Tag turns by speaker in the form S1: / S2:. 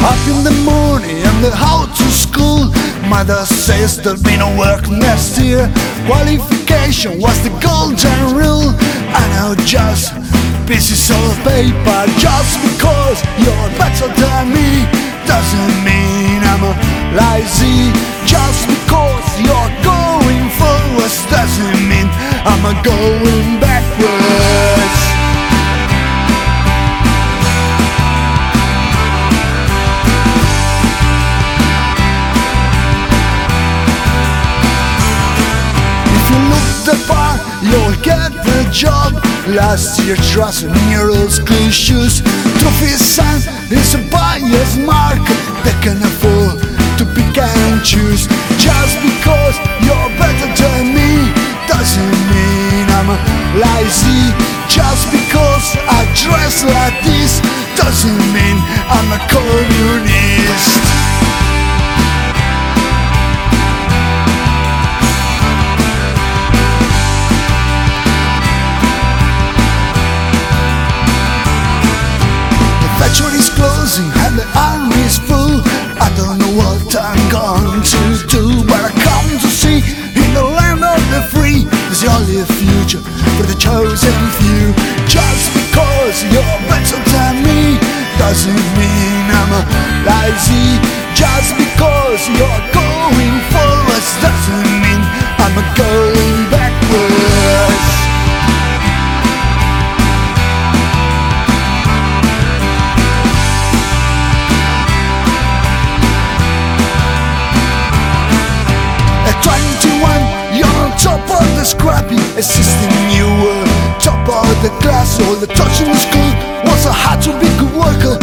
S1: Up in the morning and the how to school. Mother says there'll be no work next year. Qualification was the golden rule. I know just pieces of paper. Just because you're better than me doesn't mean I'm lazy. Just because you're going forwards doesn't mean I'm going backwards. The bar, you'll get the job. Last year trust in your old school shoes. Trophy sign is a buyer's market. They can afford to pick and choose. Just because you're better than me doesn't mean I'm lazy. Just because I dress like this doesn't mean I'm a communist. Factory's closing and the army's full. I don't know what I'm going to do, but I come to see in the land of the free is the only future for the chosen few. Just because you're better than me doesn't mean I'm lazy. Just because you're going forwards doesn't mean I'm going backwards. Scrappy, assisting you top of the class. All the touch in the school was a hard to be good worker.